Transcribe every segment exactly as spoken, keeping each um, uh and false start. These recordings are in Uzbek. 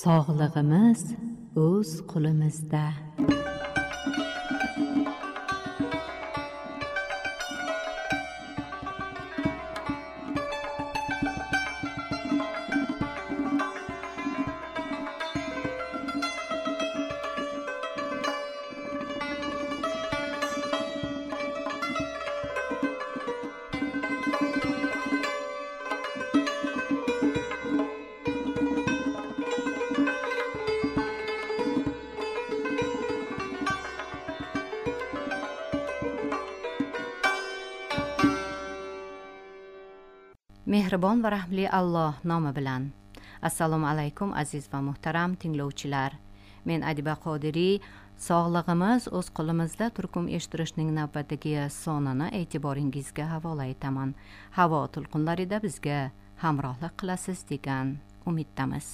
Sog'lig'imiz o'z qo'limizda. Mehribon va rahmli Alloh nomi bilan. Assalomu alaykum aziz va muhtaram tinglovchilar. Men Adiba Qodiriy, sog'lig'imiz o'z qo'limizda turkum eshittirishning navbatdagi sonini e'tiboringizga havola etaman. Havo to'lqinlarida bizga hamrohlik qilasiz degan umiddamiz.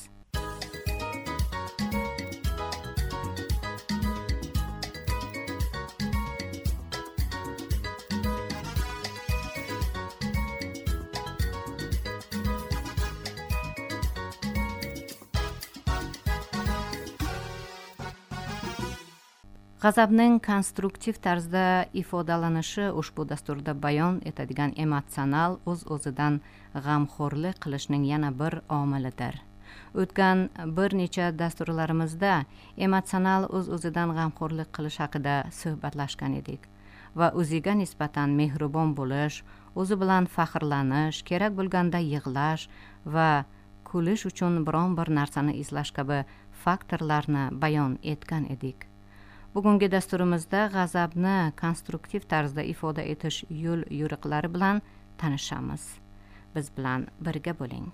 G'azabning konstruktiv tarzda ifodalanishi ushbu dasturda bayon etadigan emotsional o'z-o'zidan g'amxo'rlik qilishning yana bir omilidir. O'tgan bir necha dasturlarimizda emotsional o'z-o'zidan g'amxo'rlik qilish haqida suhbatlashgan edik va o'ziga nisbatan mehribon bo'lish, o'zi bilan faxrlanish, kerak bo'lganda yig'lash va kulish uchun biron bir narsani izlash kabi faktorlarni bayon etgan edik. Bugungi dasturimizda g'azabni konstruktiv tarzda ifoda etish yo'l yo'riqlari bilan tanishamiz. Biz bilan birga bo'ling.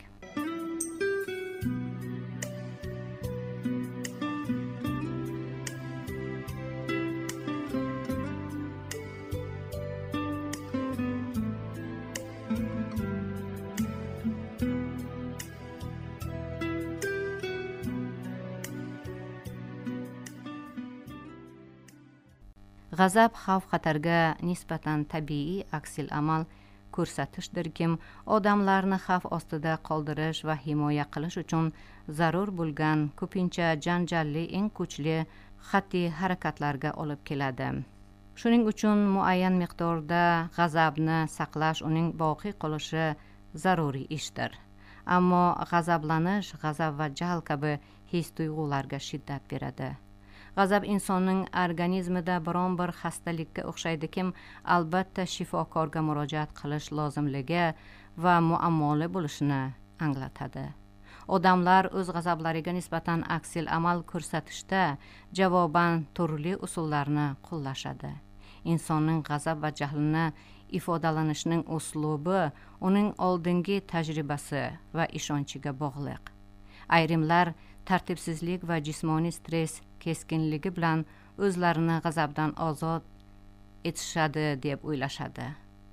G'azab xavf-xatarga nisbatan tabiiy aksil amal ko'rsatishdirkim, odamlarni xavf ostida qoldirish va himoya qilish uchun zarur bo'lgan ko'pincha janjalli, eng kuchli xatti harakatlarga olib keladi. Shuning uchun muayyan miqdorda g'azabni saqlash uning boqiy qolishi zaruriy ishdir. Ammo g'azablanish, g'azab va jahl kabi his-tuyg'ularga shiddat beradi. G'azab insonning organizmida biron bir xastalikka o'xshaydikim, albatta shifokorga murojaat qilish lozimligi va muammoli bo'lishini anglatadi. Odamlar o'z g'azablariga nisbatan aksil amal ko'rsatishda javoban turli usullarni qo'llashadi. Insonning g'azab va jahlini ifodalanishning uslubi uning oldingi tajribasi va ishonchiga bog'liq. Ayrimlar tartibsizlik va jismoniy stress keskinligi bilan o'zlarini g'azabdan ozod etishadi deb o'ylashadi.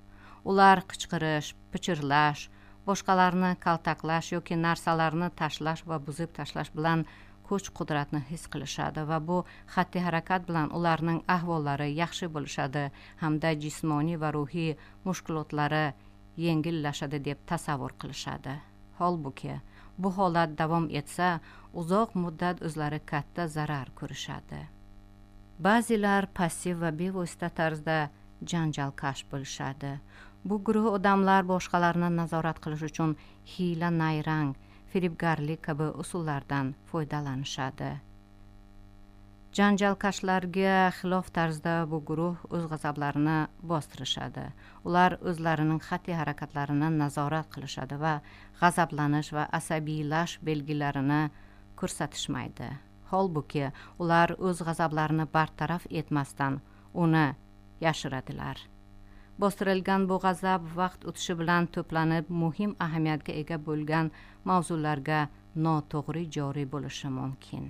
Ular qichqirish, pichirlash, boshqalarni kaltaklash yoki narsalarni tashlash va buzib tashlash bilan kuch-qudratni his qilishadi va bu xatti harakat bilan ularning ahvollari yaxshi bo'lishadi hamda jismoniy va ruhiy mushkulotlari yengillashadi deb tasavvur qilishadi. Holbuki bu holat davom etsa, uzoq muddat o'zlari katta zarar ko'rishadi. Ba'zilar passiv va bevosita tarzda janjalkash bo'lishadi. Bu guruh odamlar boshqalarni nazorat qilish uchun hiyla, nayrang, firibgarlik kabi usullardan foydalanishadi. Janjalkashlarga xilof tarzda bu guruh o'z g'azablarini bostirishadi. Ular o'zlarining xatti harakatlarini nazorat qilishadi va g'azablanish va asabiylash belgilarini ko'rsatishmaydi. Holbuki ular o'z g'azablarini bartaraf etmasdan uni yashiradilar. Bostirilgan bu g'azab vaqt o'tishi bilan to'planib, muhim ahamiyatga ega bo'lgan mavzularga noto'g'ri joriy bo'lishi mumkin.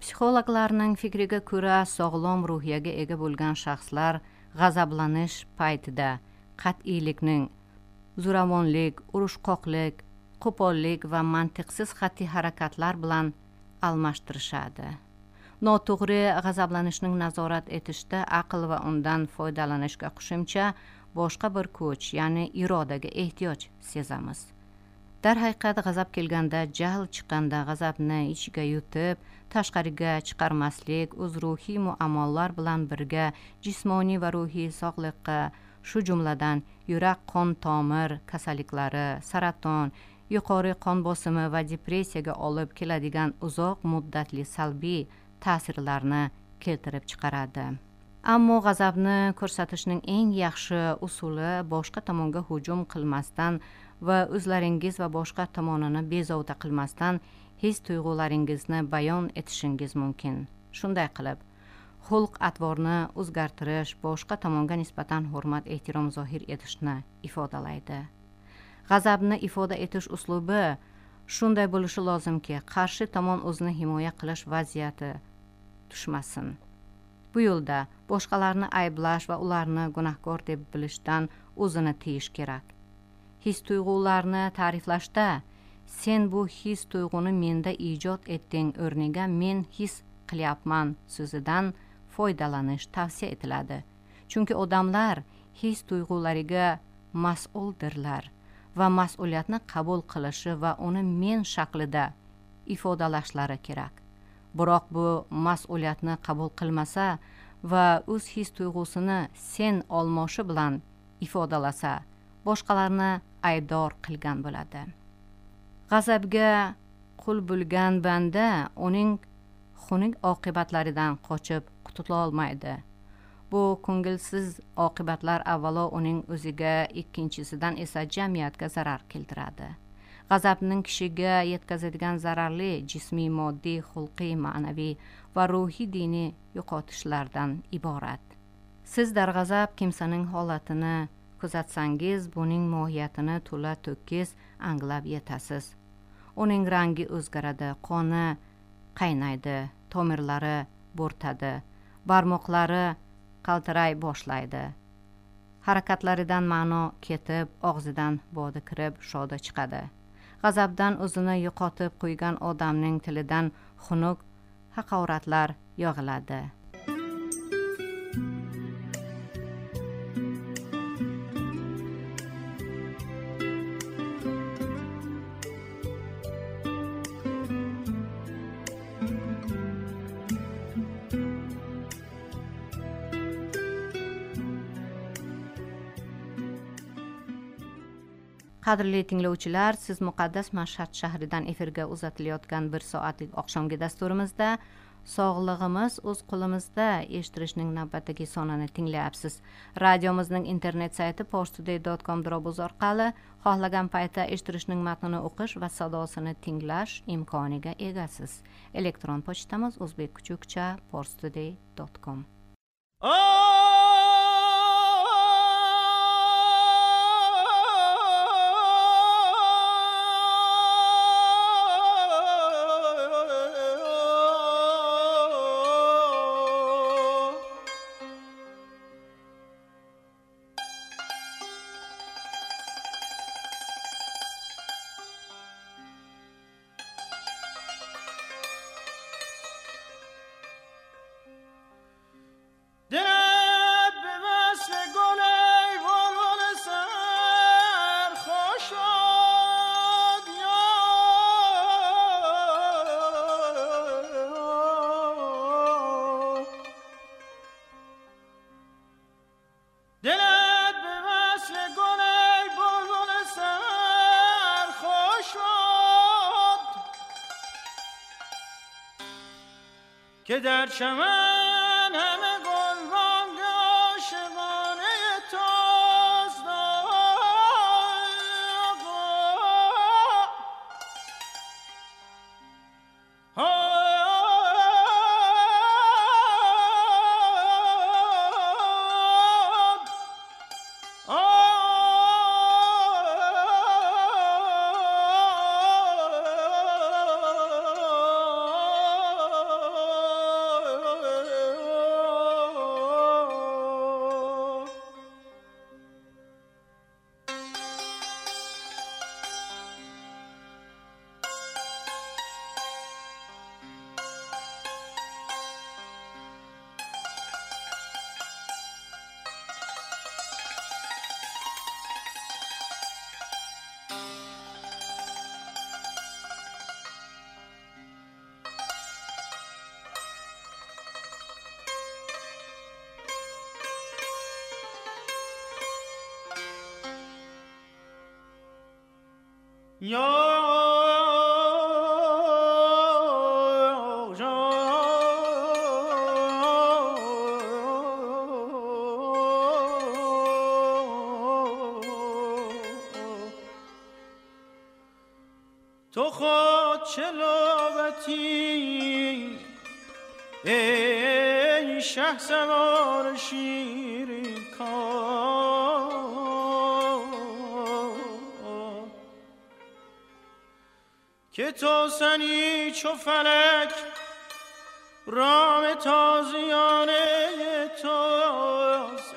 Psixologlarning fikriga ko'ra, sog'lom ruhiyaga ega bo'lgan shaxslar g'azablanish paytida qat'iylikning zo'ravonlik, urushqoqlik, qo'pollik va mantiqsiz xatti harakatlar bilan almashtirishadi. Noto'g'ri g'azablanishning nazorat etishda aql va undan foydalanishga qo'shimcha boshqa bir kuch, ya'ni irodaga ehtiyoj sezamiz. Darhaqiqat g'azab kelganda, jahl chiqqanda g'azabni ichiga yutib, tashqariga chiqarmaslik o'z ruhiy muammolar bilan birga jismoniy va ruhiy sog'liqqa, shu jumladan yurak qon tomir kasalliklari, saraton, yuqori qon bosimi va depressiyaga olib keladigan uzoq muddatli salbiy ta'sirlarni keltirib chiqaradi. Ammo g'azabni ko'rsatishning eng yaxshi usuli boshqa tomonga hujum qilmasdan va o'zlaringiz va boshqa tomonini bezovta qilmasdan his tuyg'ularingizni bayon etishingiz mumkin. Shunday qilib, xulq atvorni o'zgartirish, boshqa tomonga nisbatan hurmat, ehtirom zohir etishni ifodalaydi. G'azabni ifoda etish uslubi shunday bo'lishi lozimki, qarshi tomon o'zini himoya qilish vaziyati tushmasin. Bu yo'lda boshqalarni ayblash va ularni gunohkor deb bilishdan o'zini tiyish kerak. His tuyg'ularni ta'riflashda sen bu his tuyg'uni menda ijod etding o'rniga men his qilyapman so'zidan foydalanish tavsiya etiladi. Chunki odamlar his tuyg'ulariga mas'uldirlar va mas'uliyatni qabul qilishi va uni men shaklida ifodalashlari kerak. Biroq bu mas'uliyatni qabul qilmasa va o'z his tuyg'usini sen olmoshi bilan ifodalasa, boshqalarni aybdor qilgan bo'ladi. G'azabga qul bo'lgan banda uning xunuk oqibatlaridan qochib qutula olmaydi. Bu ko'ngilsiz oqibatlar avvalo uning o'ziga, ikkinchisidan esa jamiyatga zarar keltiradi. G'azabning kishiga yetkazadigan zararli jismiy, moddiy, xulqiy, ma'naviy va ruhiy diniy yo'qotishlardan iborat. Siz darg'azab kimsaning holatini kuzatsangiz, buning mohiyatini to'la to'kis anglab yetasiz. Uning rangi o'zgaradi, qoni qaynaydi, tomirlari bo'rtadi, barmoqlari qaltiray boshlaydi. Harakatlaridan ma'no ketib, og'zidan bodi kirib, shoda chiqadi. G'azabdan o'zini yo'qotib qo'ygan odamning tilidan xunuk haqoratlar yog'iladi. Qadrli tinglovchilar, siz muqaddas Mashhad shahridan efirga uzatilayotgan bir soatlik oqshomgi dasturimizda sog'lig'imiz o'z qo'limizda eshittirishning navbatdagi sonini tinglayapsiz. Radiomizning internet sayti posttoday dot com drobuz orqali xohlagan paytda eshittirishning matnini o'qish va sadosini tinglash imkoniga egasiz. Elektron pochtamiz o'zbekkuchukcha posttoday dot com. که در چمن همه گلبانگ عاشقانه تاز تو خود چه لابتی ای شه سوار شیرین کار که تو سنی چو فلک رام تازیانه توست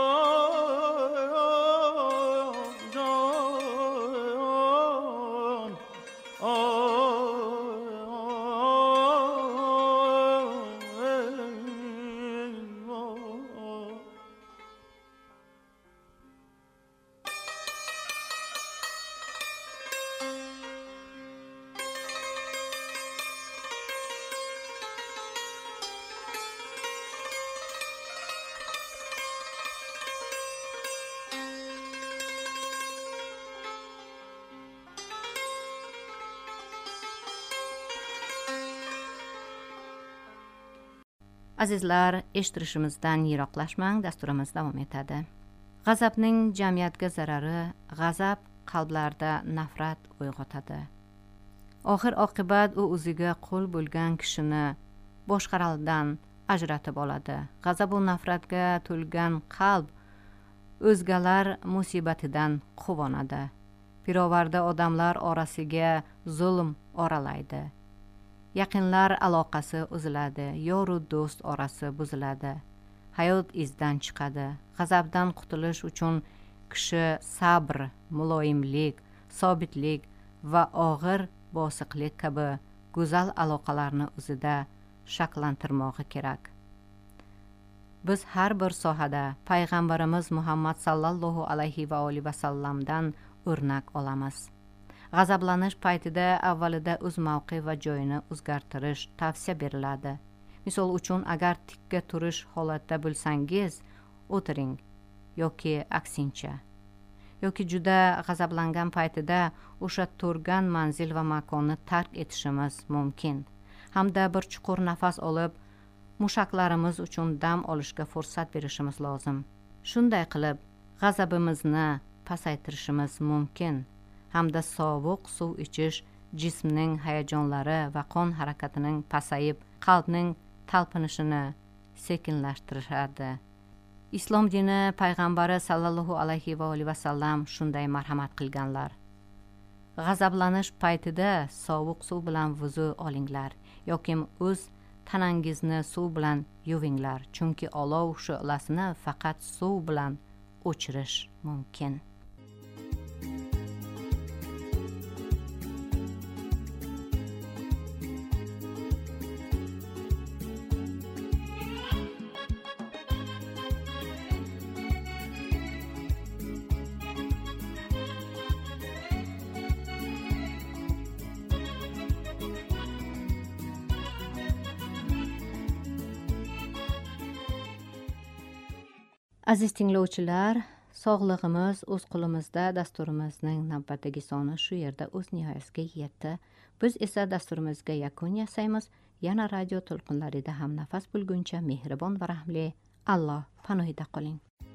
Azizlar, eshittirishimizdan yiroqlashmang, dasturimiz davom etadi. G'azabning jamiyatga zarari, g'azab qalblarda nafrat uyg'otadi. Oxir oqibat u o'ziga qul bo'lgan kishini boshqalardan ajratib oladi. G'azab va nafratga to'lgan qalb o'zgalar musibatidan quvonadi. Pirovarda odamlar orasiga zulm oralaydi. Yaqinlar aloqasi uziladi, yoru do'st orasi buziladi. Hayot izdan chiqadi. G'azabdan qutulish uchun kishi sabr, muloyimlik, sobitlik va og'ir bosiqlik kabi go'zal aloqalarni o'zida shakllantirmog'i kerak. Biz har bir sohada payg'ambarimiz Muhammad sallallohu alayhi va olihi vasallamdan o'rnak olamiz. G'azablanish paytida avvalida o'z mavqe va joyini o'zgartirish tavsiya beriladi. Misol uchun, agar tikka turish holatda bo'lsangiz, o'tiring yoki aksincha. Yoki juda g'azablangan paytida o'sha turgan manzil va makonni tark etishimiz mumkin. Hamda bir chuqur nafas olib, mushaklarimiz uchun dam olishga fursat berishimiz lozim. Shunday qilib, g'azabimizni pasaytirishimiz mumkin. Hamda sovuq suv ichish jismning hayajonlari va qon harakatining pasayib, qalbning talpinishini sekinlashtiradi. Islom dini payg'ambari sallallohu alayhi va olihi vasallam shunday marhamat qilganlar. G'azablanish paytida sovuq suv bilan vuzu olinglar yoki o'z tanangizni suv bilan yuvinglar, chunki olov shu'lasini faqat suv bilan o'chirish mumkin. Aziz tinglovchilar, sog'lig'imiz o'z qo'limizda dasturimizning navbatdagi soni shu yerda o'z nihoyasiga yetdi. Biz esa dasturimizga yakun yasaymiz. Yana radio to'lqinlarida ham nafas bo'lguncha mehribon va rahmli Alloh panohida qoling.